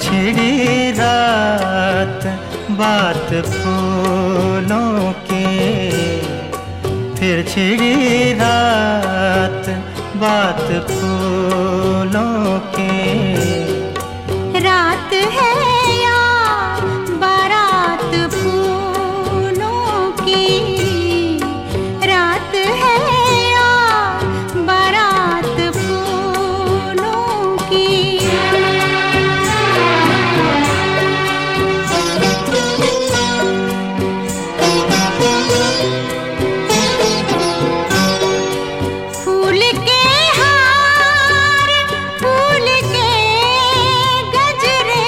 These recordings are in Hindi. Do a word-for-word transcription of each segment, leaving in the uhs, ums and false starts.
छिड़ी रात बात फूलों की, फिर छिड़ी रात बात फूलों की। रात है या बारात फूलों की, रात है या बारात फूलों की। फूल के हार, फूल के गजरे,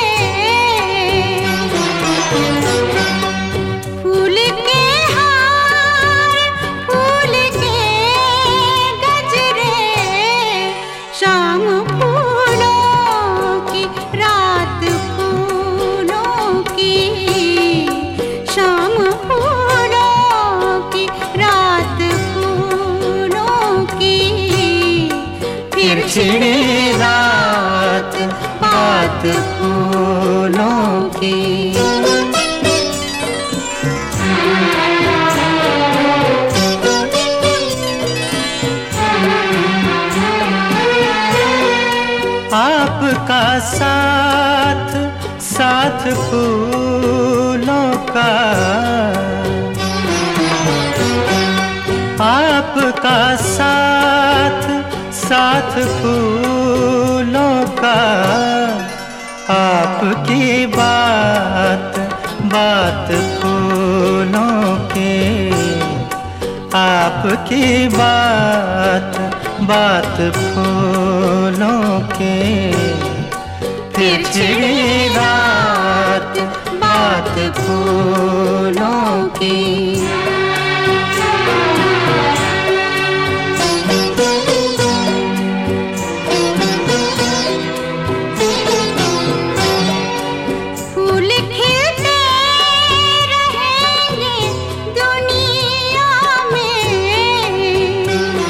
फूल के हार, फूल के गजरे, शाम फूलों की रात फूलों की, शाम फूलों की रात फूलों की। फिर छिड़ी रात बात फूलों की। आपका साथ साथ फूलों का, आपका साथ साथ फूलों का, आपकी बात बात फूलों की, आपकी बात बात फूलों की। फिर छिड़ी रात बात फूलों की। फूल खिलते रहेंगे दुनिया में,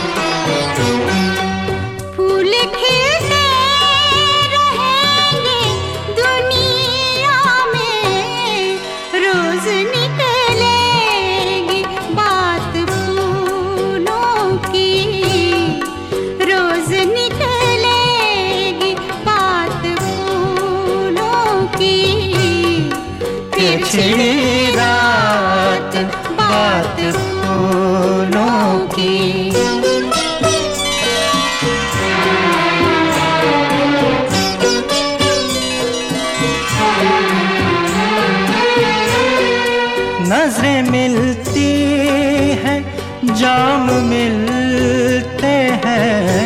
फूल खिलते रहेंगे दुनिया में। रोज निकलेगी बात फूलों की, रोज निकलेगी बात फूलों की। फिर छिड़ी रात बात फूलों की। नजरें मिलती हैं, जाम मिलते हैं,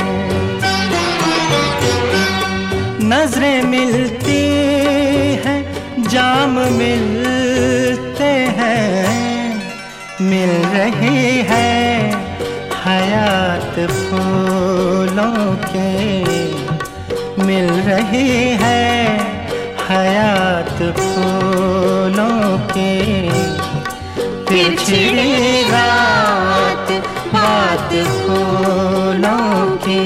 नजरें मिलती हैं, जाम मिलते हैं। मिल रही है हयात फूलों के, मिल रही है हयात फूलों के। फिर छिड़ी रात बात फूलों की।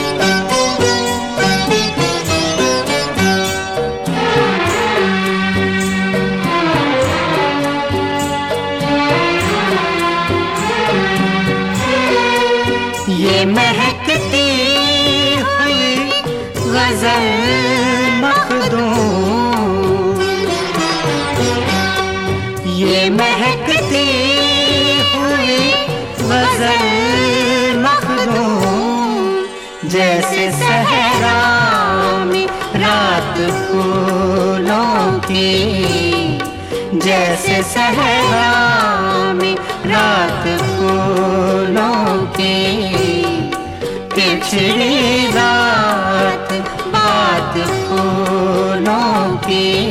ये महकती हुई गजल मखदूम, ये महकती हुई गजल मखदूम। जैसे सहरा में रात फूलों की, जैसे सहरा में रात फूलों की। फिर छिड़ी रात बात फूलों की।